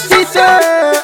عالتيتا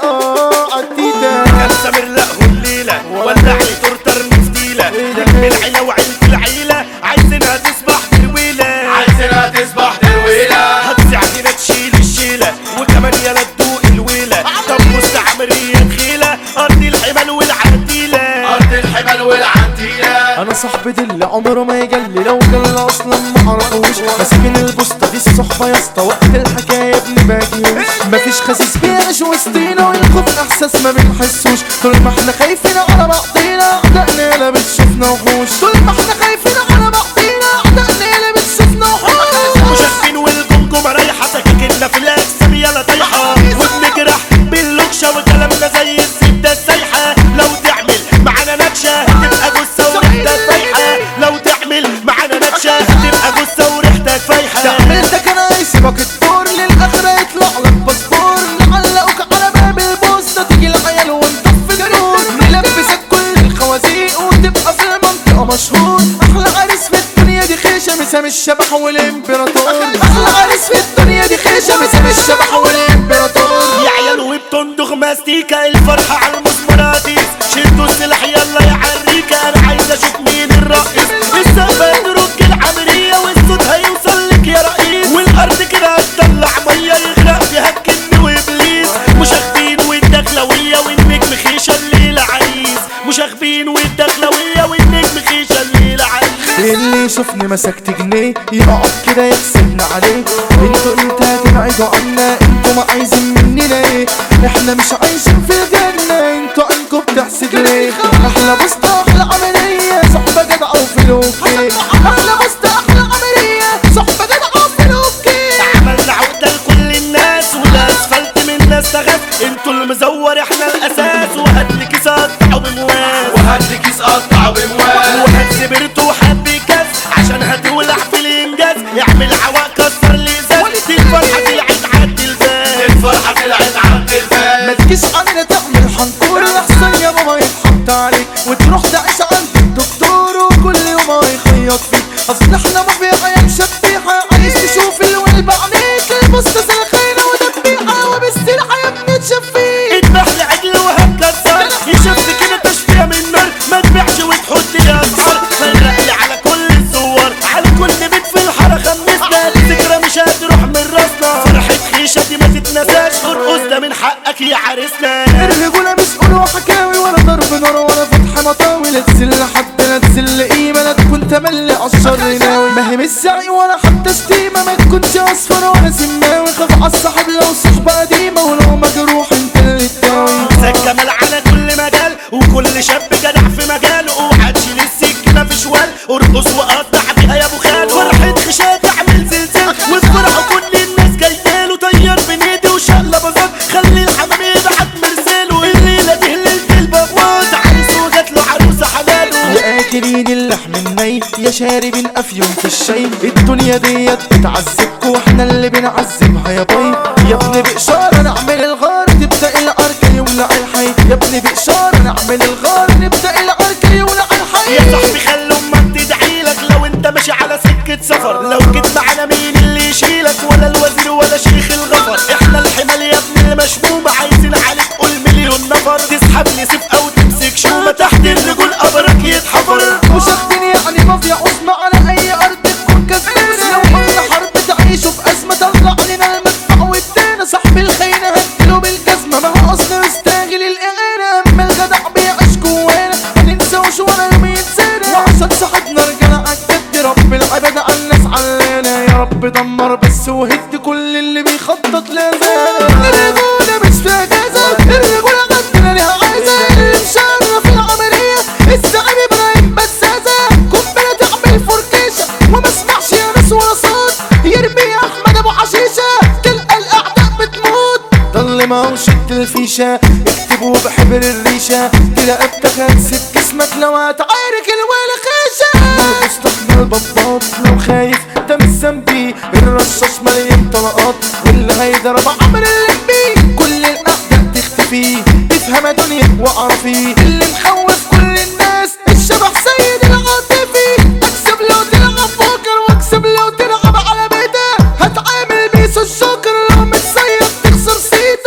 عالتيتا كان سامر لقه الليلة ولع لي تورتر مفتيلة نجم العيلة وعيلة العيلة عايزينها تصبح درويلة عايزينها تصبح درويلة هتسع هنا تشيل الشيلة وكمان يلا تدوق الويلة طب مستعمرية تخيلة أرض الحمل والعديلة أرض الحمل والعنتيلة. انا صاحبي دي اللي عمره ما يجلي لو جل اصلا ما عرفوش ماسكين البوسطة دي الصحبة يا اسطى وقت الحكاية ابن باجيوش مفيش خسيس بيعيش وسطينا والخوف احساس ما بنحسوش طول ما احنا خايفين على بعضينا اعدائنا لا بتشوفنا وحوش طول ما احنا خايفين على بعضينا اعدائنا لا بتشوفنا وحوش مشاكين والجمجمة رايحة سكاكيننا في الأجسام يلا طايحة وبنجرح باللوكشة وكلامنا زي الزبدة السايحة لو تعمل معانا نكشة هتبقى جثة وريحتك فايحة لو تعمل معانا نكشة هتبقى جثة وريحتك فايحة تعملتك انا يسيبك الدور للاخرة يطلع لك باسبور نعلقك على باب البوسطة تيجي العيال ونطفي النور نلبسك كل الخوازيق وتبقى في المنطقة مشهور احلى عريس في الدنيا دي خيشة مسام الشبح والامبراطور احلى عريس في الدنيا دي خيشة مسام الشبح والامبراطور يا عيال وبتندغ ماستيكا الفرحة على المسمراتيس شدوا السلاح يلا يا عريكة انا عايز اشوف مين الرئيس السقف ترك العملية والصوت هيوصل لك يا رئيس والارض كده هتطلع مية يغرق فيها الجن وابليس مشاغبين والدخلوية والنجم خيشة الليلة عريس مشاغبين والدخلوية والنجم خيشة الليلة عريس اللي يشوفني مسكت جنيه يقعد كده يحسبنا عليه انتوا امتى هتبعدوا عنا انتوا ما عايزين مننا ايه احنا مش عايشين في الجنة انتوا عنكم بتحسد ليه احلى بسطة احلى عملية صحبة جدعة وفلوكي احلى بسطة احلى عملية صحبة جدعة وفلوكي عملنا عقدة لكل الناس والاسفلت من الناس تغاز انتوا المزور احنا الاساس وهات لي كيس قطعه بمواس وهات لي كيس قطعه بمواس وهات سبرت وحب كاس عشان هتولع في الانجاز اعمل عواق كسر الازاز دي الفرحة طلعت عد الباب الفرحة طلعت عند ما الباب. تجيش علينا تعمل حنكور احسن يا بابا يتحط عليك وتروح تعيش عند الدكتور وكل يوم هيخيط فيك اصل احنا ما في عيال شبيحة عايز تشوف الولب عليك البسطة سلخينة ودبيحة وبالسلحة يا ابني تشفيك اذبح لي عجل وهتكسر يشوف كده تشفيه من نار ما تبيعش وتحط لي اسعار فرق لي على كل الصور على كل بيت في الحاره خمسنا الذكرى مش هتروح من راسنا فرحة خيشة دي ما تتنساش ارقص ده من حقك يا عريسنا الرجولة مش قولوا حكاوي ولا ضرب نار ولا فتح مطاوي لا تسل حد لا تسل قيمة لا تكون تملي عالشر ناوي ما هي مش سعي ولا حتى شتيمة ما تكونش اصفر ولا سماوي خاف عالصاحب لو صحبة قديمة ولو مجروح انت اللي تداوي زي الجمال على كل مجال وكل شاب جدع في مجاله اوعى تشيل السكينة في شوال ارقص وقطع بيها يا ابو خال فرحة خشاة تعمل زلزال وفرحة كل الناس جاياله طير بين ايدي وشقلب بزاد خلي الحمام يبعت مرساله الليلة دي ليلة البواد عريس وجات له عروسة حلاله يا اكلين اللحم الني يا شاربين افيون في الشاي الدنيا ديت بتعذبكوا واحنا اللي بنعذبها يا باي يا ابني بإشارة نعمل الغار تبدأ العركة يولع الحي يا ابني بإشارة نعمل الغار نبدأ العركة يولع الحي يا صاحبي خلي امك تدعيلك لو انت ماشي على سكة سفر لو جيت معانا مين اللي يشيلك ولا الوزير ولا شيخ الغفر احنا الحمال يا ابني المشمومة عايزين عليك قول مليون نفر تسحب لي سيف او تمسك شومة تحت الرجول قبرك يتحفر مش واخدين يعني مافيا عظمى على اي ارض تكون كسبان لو قلنا حرب تعيشوا في ازمة طلع علينا المدفع والدين صاحب الخيانة هديله بالجزمة ما هو اصلا مستاهل الاغانة اما الجدع بيعيش جوانا ما ننساوش ولا يوم ينسانا وعشان صاحبنا رجالة عالجد رب العباد على الناس علانة يا رب دمر بس وهد كل اللي بيخطط لازانا الرجولة مش فيها جازة الرجولة غدنا ليها عايزة اللي مشرف العملية الزعيم ابراهيم بسازة قنبلة تعمل فركيشة وما اسمعش يا ناس ولا صوت يرمي يا احمد ابو حشيشة تلقى الاعداء بتموت ضل ما وشد الفيشة اكتبوا بحبر الريشة تلاقبتك هتسيب جسمك لو هتعارك الولا خيشة مستقبل بطاط لو خايف ده مش ذنبي الرشاش مليان طلقات واللي هيضرب عمر اللمبي كل الاعداء تختفي افهم يا دنيا واعرفي اللي مخوف كل الناس الشبح سيد العاطفي اكسب لو تلعب بوكر واكسب لو تلعب على بيتك هتعامل بيس الشوكر لو متصيب تخسر سيدك عايز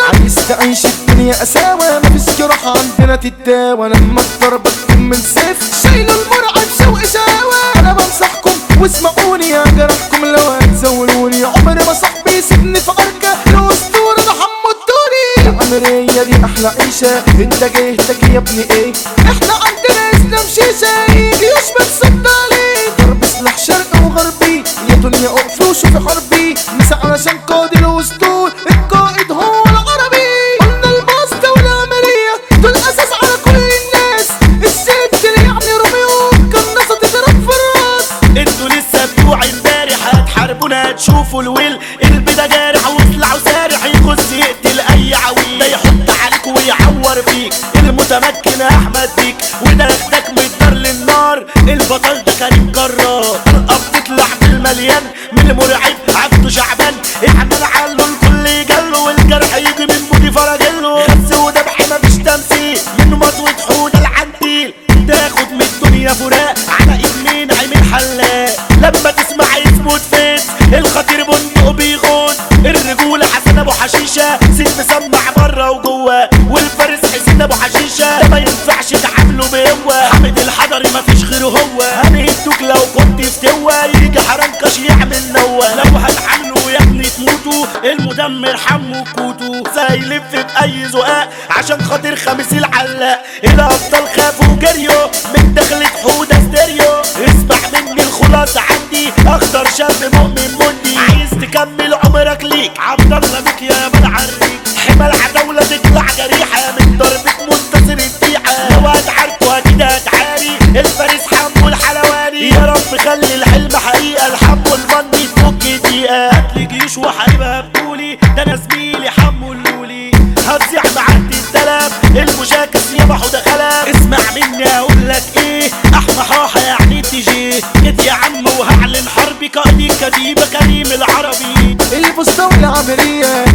تعيش الدنيا قساوة مفيش جراح عندنا تتداوى لما الضربة تكون من سيف شايلوا المرعب شوق شاوة انا بنصحكم واسمعوني يا جرحكم لو هتزولوني عمري ما صاحبي يسيبني في عركة الاسطورة ده حمو الدوري العمرية دي احلى عيشة انت جهتك يا ابني ايه احنا عندنا اسلام شيشة يجي يشبك صد عليه ضرب سلاح شرق وغربي يا دنيا اقفي وشوفي حربي مسا علشان قائد الاسطول القائد هو العربي قلنا الباسطة والعملية دول اساس على كل الناس الست اللي يعني روميو كان ناس تضرب في الراس انتوا لسه بتوع امبارح هتحاربونا هتشوفوا الويل البدا جارح وسلع وسارح يخش يقتل اي عويل ده يحط عليك ويعور فيك المتمكن احمد بيك وده ياخدك من الدار للنار البطل ده كريم جرار طلقه بتطلع بالمليان من المرعب عبده شعبان اعمل عله الكل جله والجرح يجي من بودي فرجله خس ودبح مفيش تمثيل من مطوة حوده العنتيل تاخد من الدنيا فراق على ايد مين عامل حلاق لما تسمع اسمه تفيت الخطير بندق بيغون الرجولة حسن ابو حشيشة ست مسمع بره وجوه والفارس حسين ابو حشيشة ده ما ينفعش تعامله بهوة حامد الحضري مفيش غيره هو هنهدوك لو كنت فتوة يجي حرنكش يعمل نوة لو هتعامله يا ابني تموتوا المدمر حمو كوتو زي يلف بأي زقاق عشان خاطر خميس العلاق الأبطال خافوا وجريوا من دخلة حودة ستيريو اسمع مني الخلاصة عندي أخضر شاب مؤمن مندي عايز تكمل عمرك ليك عبد الله بك يا بالعريك حمال عداولة تطلع جريحة من ضربة منتصر الديحة لو هتعاركوا أكيد هتعاري الفارس حمو الحلواني يا رب خلي الحلم حقيقة الحمو المني تفك دقيقة هاتلي جيش وحاربها بطولي ده أنا زميلي حمو اللولي هتزيع معدي التلف المشاكس يبحوا ده خلف اسمع مني هقولك ايه احمى حاحة يعني تجي جيت يا عم وهعلن حربي قائدي كتيبة كريم العربي البسطة والعملية